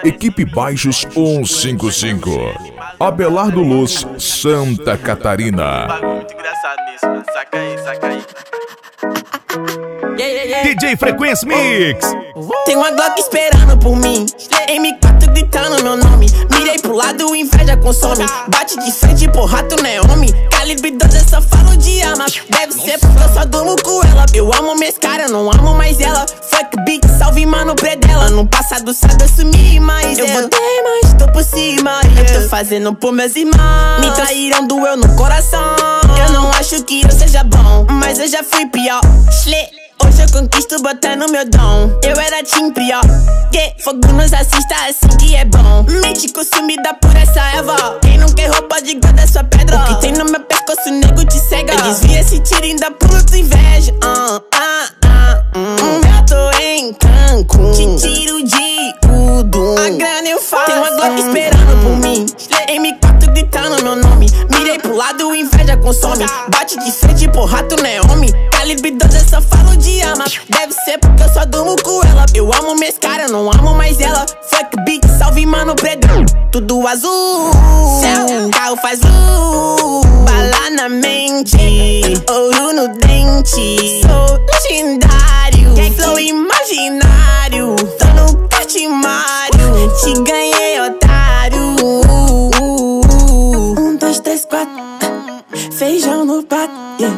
Equipe Baixos 155, Abelardo Luz, Santa Catarina. Bagulho muito engraçado nisso, mano. Saca aí, saca aí. DJ Frequência Mix. Tem uma Glock esperando por mim, M4 gritando meu nome. Mirei pro lado, inveja consome. Bate de frente, porra, tu não é homem. Calibre 12, eu só falo de arma. Deve ser porque eu só durmo com ela. Eu amo minhas caras, não amo mais ela. Fuck beat, salve mano predela. No passado sabe eu sumi, mas eu voltei, mas tô por cima. Eu tô fazendo por meus irmãos. Me traíram, doeu no coração. Eu não acho que eu seja bom, mas eu já fui pior. Hoje eu conquisto botando meu dom. Eu era time pior. Fogo nos assista assim que é bom. Mente consumida por essa erva. Quem não quer roupa de guarda sua pedra. O que tem no meu pescoço, nego te cega. Eu desvia esse tiro e ainda pulo tua inveja. Eu tô em Cancún, te tiro de tudo. A grana eu faço. Tem uma Glock esperando por mim, M4 gritando meu nome. Mirei pro lado, inveja consome. Bate de frente, porra, tu não é homem. Calibre 12, eu só falo de arma. Deve ser porque eu só durmo com ela. Eu amo minhas caras, não amo mais ela. Fuck beat, salve mano predão. Tudo azul, céu, carro faz bala na mente, ouro no dente. Sou legendário, flow imaginário. Tô no Catimário, te ganhei, otário. 1, 2, 3, 4, feijão no prato,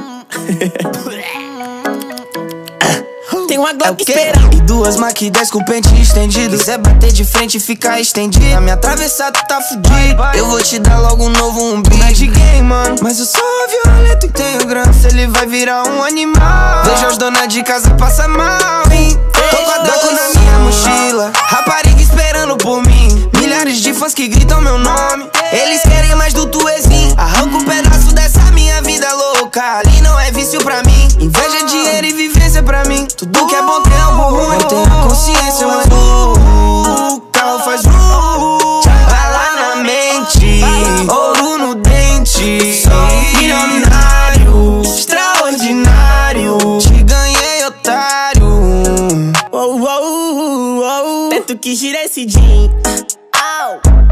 Tem uma Glock esperando. E duas Mac 10 com pente estendido. Quiser bater de frente, fica estendido. Na minha travessa tu tá fudido. Eu vou te dar logo um novo umbigo. Não é de game, mano, mas eu sou violento e tenho grana. Se ele vai virar um animal. Vejo as donas de casa passar mal, hein? Tô com a Draco na minha mochila. Rapariga esperando por mim. Milhares de fãs que gritam meu nome. Eles querem mais do tuezinho. Arranca um pedaço dessa minha vida louca. Ali não é vício pra mim. Inveja, dinheiro e vivência pra mim. Tudo que é bom tem algo ruim. Eu tenho a consciência, mas o carro faz bala na mente, ouro no dente. Sou milionário, extraordinário. Te ganhei, otário. Tento que gira esse jean.